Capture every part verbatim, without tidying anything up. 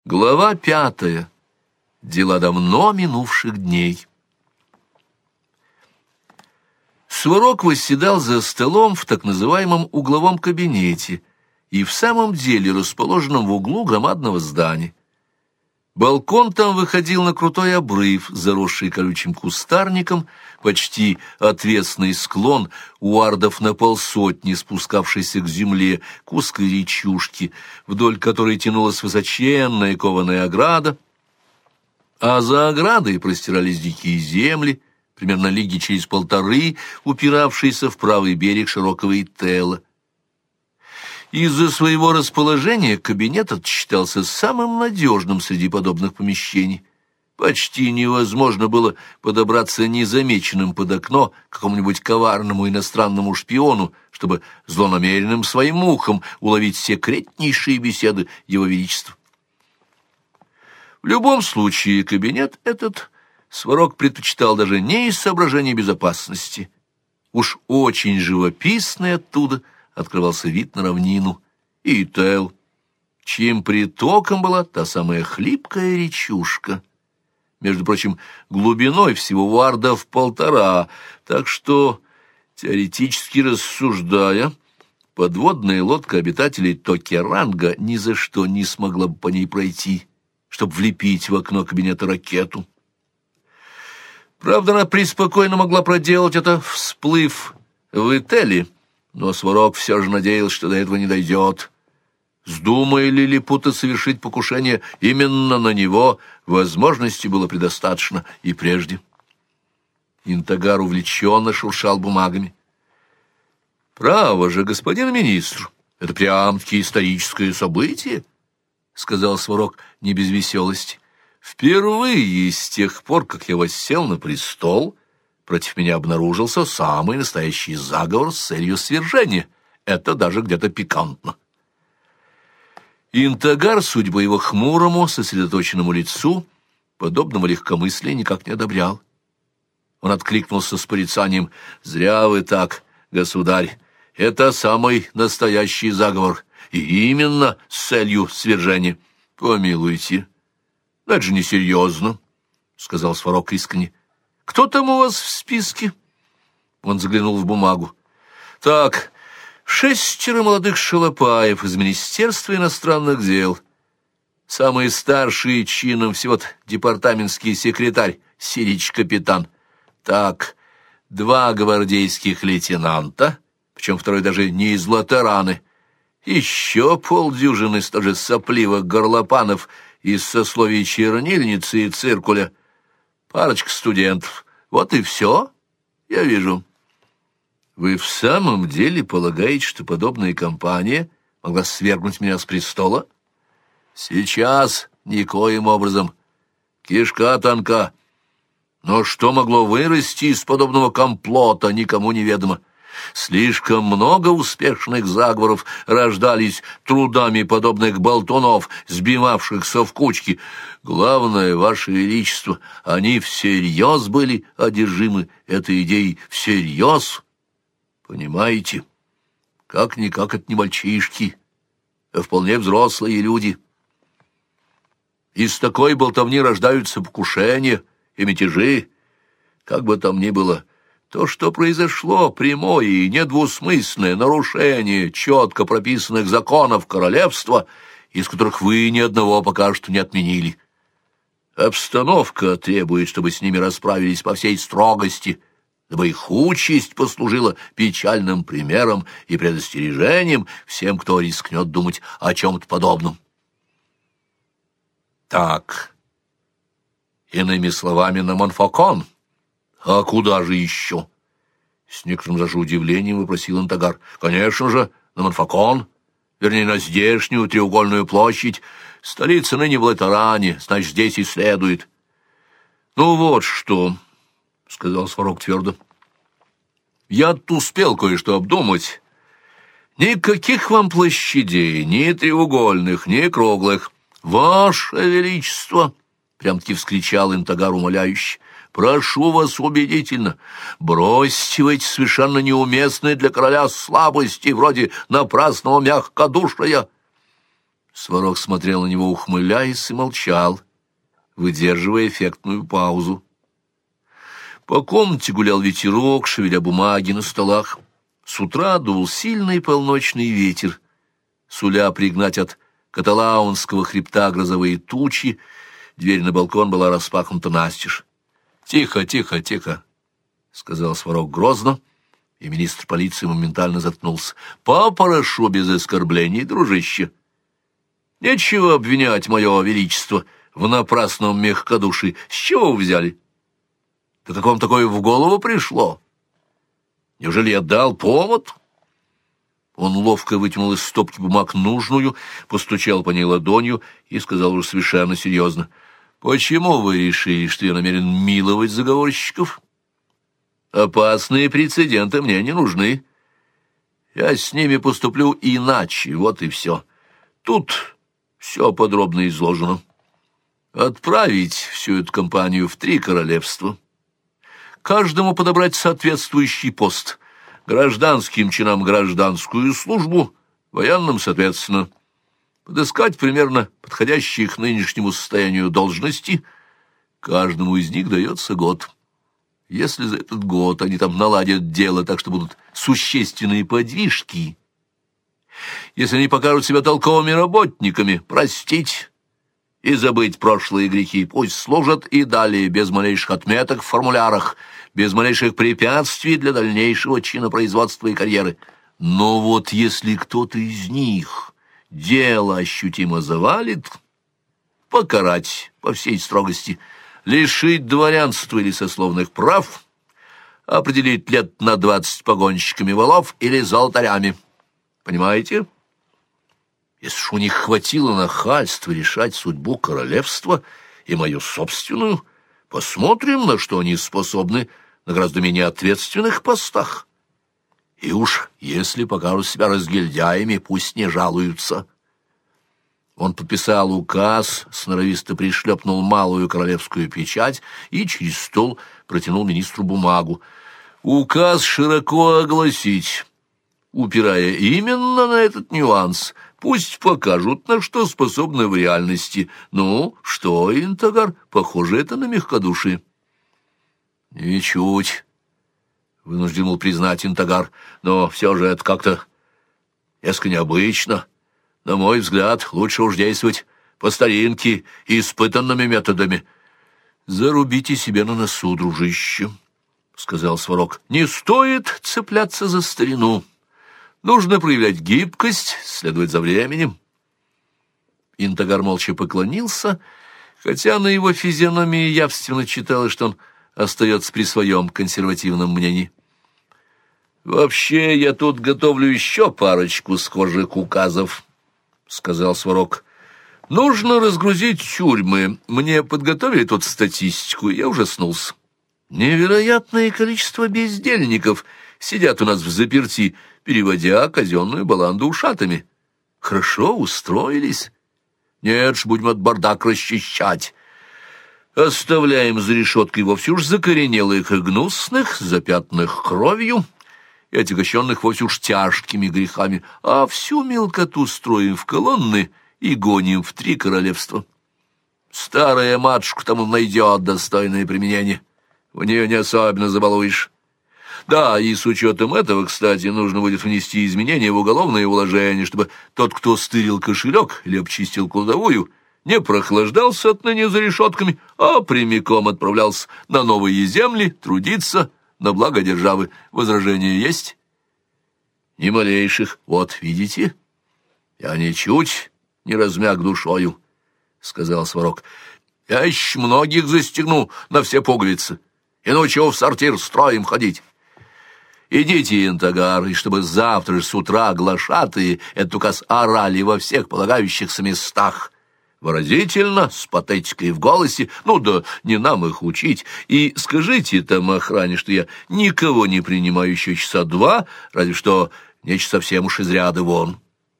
Глава пятая. Дела давно минувших дней. Сварог восседал за столом в так называемом угловом кабинете и в самом деле расположенном в углу громадного здания. Балкон там выходил на крутой обрыв, заросший колючим кустарником, почти отвесный склон, у ардов на полсотни, спускавшийся к земле, к узкой речушке, вдоль которой тянулась высоченная кованая ограда, а за оградой простирались дикие земли, примерно лиги через полторы, упиравшиеся в правый берег широкого Итела. Из-за своего расположения кабинет этот считался самым надежным среди подобных помещений. Почти невозможно было подобраться незамеченным под окно к какому-нибудь коварному иностранному шпиону, чтобы злонамеренным своим ухом уловить секретнейшие беседы Его Величества. В любом случае кабинет этот Сварог предпочитал даже не из соображений безопасности. Уж очень живописный оттуда открывался вид на равнину и Ител, чьим притоком была та самая хлипкая речушка, между прочим, глубиной всего у ардов полтора, так что, теоретически рассуждая, подводная лодка обитателей Токеранга ни за что не смогла бы по ней пройти, чтобы влепить в окно кабинета ракету. Правда, она преспокойно могла проделать это, всплыв в Ителе, но Сварог все же надеялся, что до этого не дойдет. Вздумая ли Лилипута совершить покушение именно на него, возможности было предостаточно и прежде. Интагар увлеченно шуршал бумагами. «Право же, господин министр, это прям-таки историческое событие», — сказал Сварог не без веселости. «Впервые с тех пор, как я воссел на престол, против меня обнаружился самый настоящий заговор с целью свержения. Это даже где-то пикантно». Интагар, судя по его хмурому, сосредоточенному лицу, подобного легкомыслия никак не одобрял. Он откликнулся с порицанием: «Зря вы так, государь, это самый настоящий заговор, и именно с целью свержения». «Помилуйте, но это же несерьезно», — сказал Сварог искренне. «Кто там у вас в списке?» Он заглянул в бумагу. «Так, шестеро молодых шалопаев из Министерства иностранных дел. Самый старший чином всего-то департаментский секретарь, Сирич-капитан. Так, два гвардейских лейтенанта, причем второй даже не из Латераны. Еще полдюжины столь же сопливых горлопанов из сословий чернильницы и циркуля. Парочка студентов. Вот и все, я вижу». «Вы в самом деле полагаете, что подобная компания могла свергнуть меня с престола?» «Сейчас никоим образом. Кишка тонка. Но что могло вырасти из подобного комплота, никому неведомо. Слишком много успешных заговоров рождались трудами подобных болтунов, сбивавшихся в кучки. Главное, Ваше Величество, они всерьез были одержимы этой идеей, всерьез. Понимаете, как-никак это не мальчишки, а вполне взрослые люди. Из такой болтовни рождаются покушения и мятежи. Как бы там ни было, то, что произошло, прямое и недвусмысленное нарушение четко прописанных законов королевства, из которых вы ни одного пока что не отменили. Обстановка требует, чтобы с ними расправились по всей строгости, дабы их участь послужила печальным примером и предостережением всем, кто рискнет думать о чем-то подобном. Так, иными словами, на Монфакон. А куда же еще? С некоторым даже удивлением вопросил Интагар. Конечно же, на Монфакон, вернее, на здешнюю треугольную площадь. Столица ныне в Латеране, значит, здесь и следует. Ну вот что, — сказал Сварог твердо. «Я-тут успел кое-что обдумать. Никаких вам площадей, ни треугольных, ни круглых. Ваше Величество!» — прям-таки вскричал Интагар умоляюще. «Прошу вас убедительно, бросьте вы эти совершенно неуместные для короля слабости, вроде напрасного мягкодушия. Сварог смотрел на него, ухмыляясь, и молчал, выдерживая эффектную паузу. По комнате гулял ветерок, шевеля бумаги на столах. С утра дул сильный полночный ветер, суля пригнать от Каталаунского хребта грозовые тучи. Дверь на балкон была распахнута настежь. «Тихо, тихо, тихо», — сказал Сварог грозно, и министр полиции моментально заткнулся. «Попрошу без оскорблений, дружище. Нечего обвинять мое величество в напрасном мягкодушии. С чего вы взяли? Да как вам такое в голову пришло? Неужели я дал повод?» Он ловко вытянул из стопки бумаг нужную, постучал по ней ладонью и сказал уже совершенно серьезно: «Почему вы решили, что я намерен миловать заговорщиков? Опасные прецеденты мне не нужны. Я с ними поступлю иначе, вот и все. Тут все подробно изложено. Отправить всю эту компанию в три королевства. Каждому подобрать соответствующий пост. Гражданским чинам гражданскую службу, военным, соответственно. Подыскать примерно подходящие к нынешнему состоянию должности. Каждому из них дается год. Если за этот год они там наладят дело так, что будут существенные подвижки, если они покажут себя толковыми работниками, простить и забыть прошлые грехи, пусть служат и далее без малейших отметок в формулярах, без малейших препятствий для дальнейшего чинопроизводства и карьеры. Но вот если кто-то из них дело ощутимо завалит, покарать по всей строгости, лишить дворянства или сословных прав, определить лет на двадцать погонщиками валов или золотарями. Понимаете? Если ж у них хватило нахальства решать судьбу королевства и мою собственную, посмотрим, на что они способны на гораздо менее ответственных постах. И уж если покажут себя разгильдяями, пусть не жалуются». Он подписал указ, сноровисто пришлепнул малую королевскую печать и через стол протянул министру бумагу. «Указ широко огласить, упирая именно на этот нюанс. Пусть покажут, на что способны в реальности. Ну, что, Интагар, похоже это на мягкодушие». «Ничуть», — вынужден был признать Интагар, — «но все же это как-то несколько необычно. На мой взгляд, лучше уж действовать по старинке и испытанными методами». «Зарубите себе на носу, дружище», — сказал Сварог. «Не стоит цепляться за старину. Нужно проявлять гибкость, следовать за временем». Интагар молча поклонился, хотя на его физиономии явственно читалось, что он остается при своем консервативном мнении. «Вообще, я тут готовлю еще парочку схожих указов», — сказал Сварог. «Нужно разгрузить тюрьмы. Мне подготовили тут статистику, и я ужаснулся. Невероятное количество бездельников сидят у нас в заперти, переводя казенную баланду ушатами. Хорошо устроились. Нет ж, будем от бардак расчищать. Оставляем за решеткой вовсе уж закоренелых и гнусных, запятнанных кровью и отягощенных вовсе уж тяжкими грехами, а всю мелкоту строим в колонны и гоним в три королевства. Старая матушка тому найдет достойное применение. В нее не особенно забалуешь. Да, и с учетом этого, кстати, нужно будет внести изменения в уголовное уложение, чтобы тот, кто стырил кошелек или обчистил кладовую, не прохлаждался отныне за решетками, а прямиком отправлялся на новые земли трудиться на благо державы. Возражения есть? Ни малейших. Вот, видите? Я ничуть не размяк душою, — сказал Сварог. Я еще многих застегну на все пуговицы и научу в сортир строем ходить. Идите, Интагар, и чтобы завтра же с утра глашатые этот указ орали во всех полагающихся местах. Выразительно, с патетикой в голосе, ну да не нам их учить, и скажите там охране, что я никого не принимаю еще часа два, разве что нечто совсем уж из ряда вон».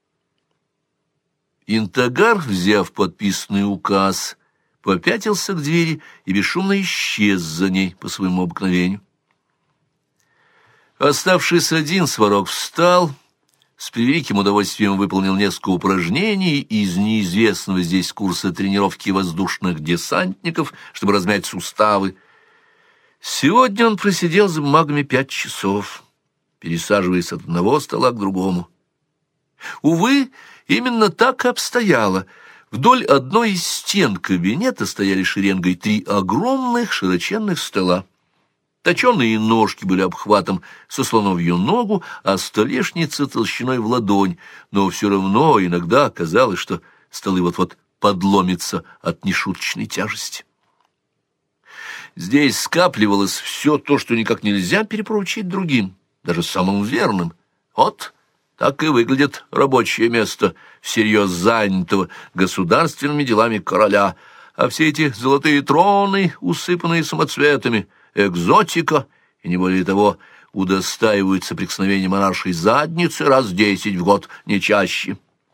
Интагар, взяв подписанный указ, попятился к двери и бесшумно исчез за ней по своему обыкновению. Оставшись один, Сварог встал, с превеликим удовольствием выполнил несколько упражнений из неизвестного здесь курса тренировки воздушных десантников, чтобы размять суставы. Сегодня он просидел за бумагами пять часов, пересаживаясь от одного стола к другому. Увы, именно так и обстояло. Вдоль одной из стен кабинета стояли шеренгой три огромных широченных стола. Точеные ножки были обхватом со слоновью ногу, а столешница толщиной в ладонь, но все равно иногда казалось, что столы вот-вот подломятся от нешуточной тяжести. Здесь скапливалось все то, что никак нельзя перепоручить другим, даже самым верным. Вот так и выглядит рабочее место всерьез занятого государственными делами короля, а все эти золотые троны, усыпанные самоцветами, экзотика, и не более того, удостаивают соприкосновения монаршей задницы раз десять в год, не чаще.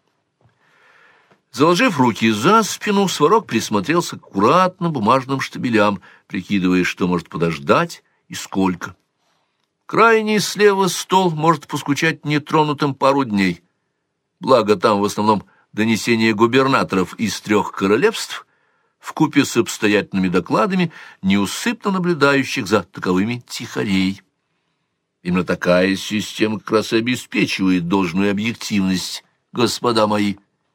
Заложив руки за спину, Сварог присмотрелся к аккуратным бумажным штабелям, прикидывая, что может подождать и сколько. Крайний слева стол может поскучать нетронутым пару дней. Благо там в основном донесения губернаторов из трех королевств, вкупе с обстоятельными докладами, неусыпно наблюдающих за таковыми тихарей. Именно такая система как раз обеспечивает должную объективность, господа мои.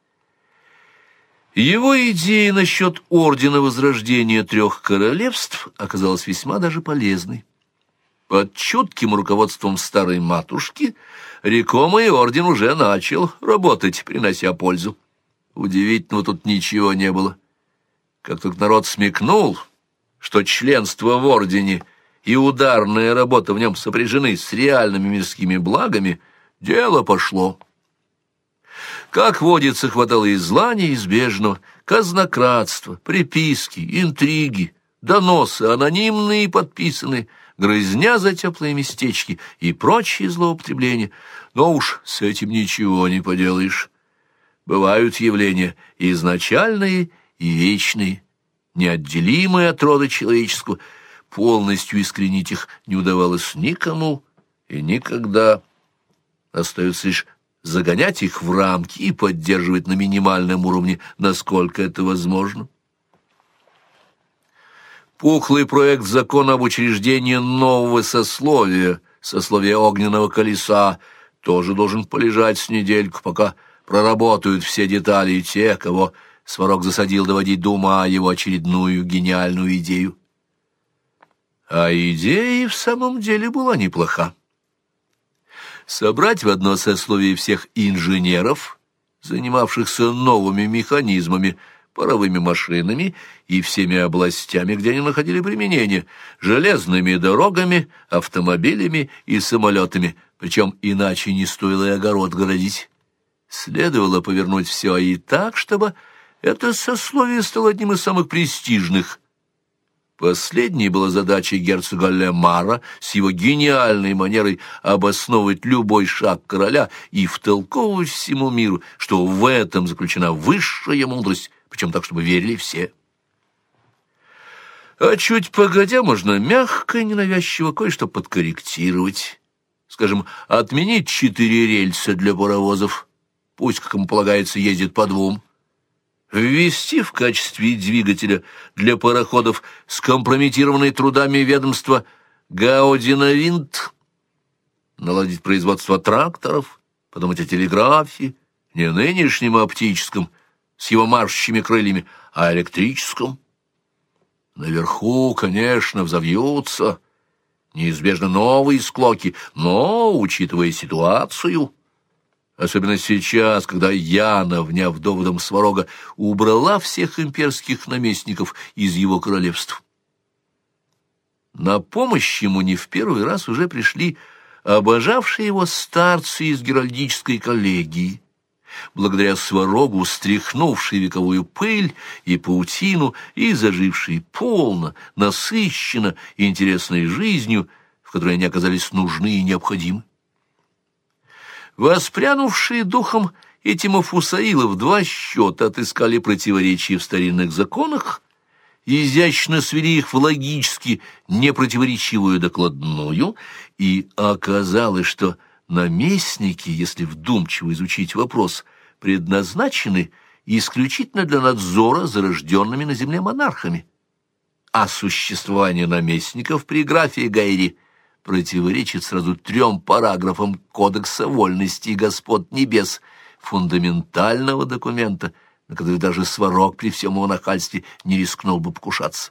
Его идея насчет ордена Возрождения трех королевств оказалась весьма даже полезной. Под чутким руководством старой матушки рекомый орден уже начал работать, принося пользу. Удивительного тут ничего не было. Как только народ смекнул, что членство в ордене и ударная работа в нем сопряжены с реальными мирскими благами, дело пошло. Как водится, хватало и зла неизбежного, казнократства, приписки, интриги, доносы, анонимные и подписанные, грызня за теплые местечки и прочие злоупотребления. Но уж с этим ничего не поделаешь. Бывают явления изначальные и вечные, неотделимые от рода человеческого. Полностью искоренить их не удавалось никому и никогда. Остается лишь загонять их в рамки и поддерживать на минимальном уровне, насколько это возможно. Пухлый проект закона об учреждении нового сословия, сословия огненного колеса, тоже должен полежать с недельку, пока проработают все детали и те, кого Сварог засадил доводить до ума его очередную гениальную идею. А идея в самом деле была неплоха. Собрать в одно сословие всех инженеров, занимавшихся новыми механизмами, паровыми машинами и всеми областями, где они находили применение, железными дорогами, автомобилями и самолетами, причем иначе не стоило и огород городить. Следовало повернуть все и так, чтобы это сословие стало одним из самых престижных. Последней была задача герцога Лемара с его гениальной манерой обосновывать любой шаг короля и втолковывать всему миру, что в этом заключена высшая мудрость, причем так, чтобы верили все. А чуть погодя можно мягко и ненавязчиво кое-что подкорректировать. Скажем, отменить четыре рельса для паровозов, пусть, как ему полагается, ездит по двум. Ввести в качестве двигателя для пароходов скомпрометированные трудами ведомства Гаудиновинт, наладить производство тракторов, подумать о телеграфе, не нынешнем оптическом, с его маршущими крыльями, а электрическом. Наверху, конечно, взовьются неизбежно новые склоки, но, учитывая ситуацию, особенно сейчас, когда Яна, вняв доводом Сварога, убрала всех имперских наместников из его королевств. На помощь ему не в первый раз уже пришли обожавшие его старцы из геральдической коллегии, благодаря Сварогу стряхнувшие вековую пыль и паутину и зажившие полно, насыщенно и интересной жизнью, в которой они оказались нужны и необходимы. Воспрянувшие духом эти Мафусаилы в два счета отыскали противоречия в старинных законах, изящно свели их в логически непротиворечивую докладную, и оказалось, что Наместники, если вдумчиво изучить вопрос, предназначены исключительно для надзора за рожденными на земле монархами. А существование наместников при графе Гайри противоречит сразу трем параграфам Кодекса вольности и господ небес, фундаментального документа, на который даже Сварог при всем его нахальстве не рискнул бы покушаться.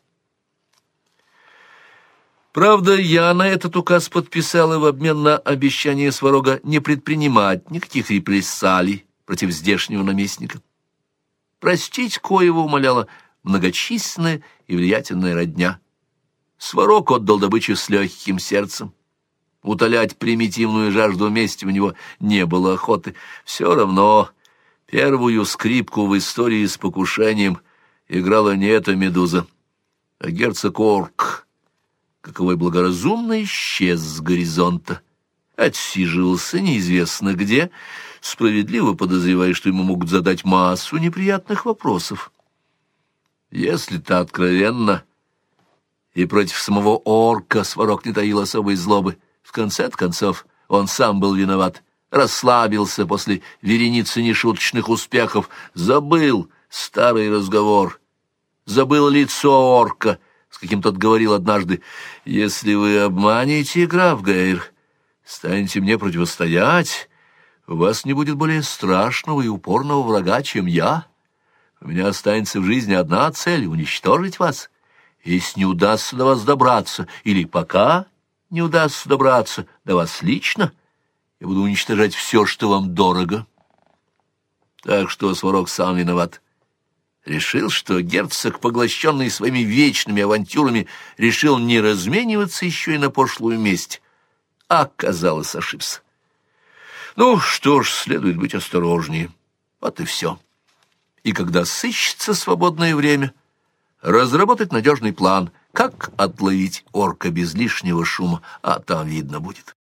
Правда, я на этот указ подписала в обмен на обещание Сварога не предпринимать никаких репрессалий против здешнего наместника. Простить коего умоляла многочисленная и влиятельная родня. Сварог отдал добычу с легким сердцем. Утолять примитивную жажду мести у него не было охоты. Все равно первую скрипку в истории с покушением играла не эта медуза, а герцог Орк, каковой благоразумно исчез с горизонта. Отсиживался неизвестно где, справедливо подозревая, что ему могут задать массу неприятных вопросов. Если-то откровенно, и против самого Орка Сварог не таил особой злобы, в конце концов он сам был виноват, расслабился после вереницы нешуточных успехов, забыл старый разговор, забыл лицо Орка, с каким тот говорил однажды: «Если вы обманете, граф Гейр, станете мне противостоять, у вас не будет более страшного и упорного врага, чем я. У меня останется в жизни одна цель — уничтожить вас. Если не удастся до вас добраться, или пока не удастся добраться до вас лично, я буду уничтожать все, что вам дорого». Так что Сварог сам виноват. Решил, что герцог, поглощенный своими вечными авантюрами, решил не размениваться еще и на пошлую месть. А, казалось, ошибся. Ну что ж, следует быть осторожнее. Вот и все. И когда сыщется свободное время, разработать надежный план, как отловить орка без лишнего шума, а там видно будет.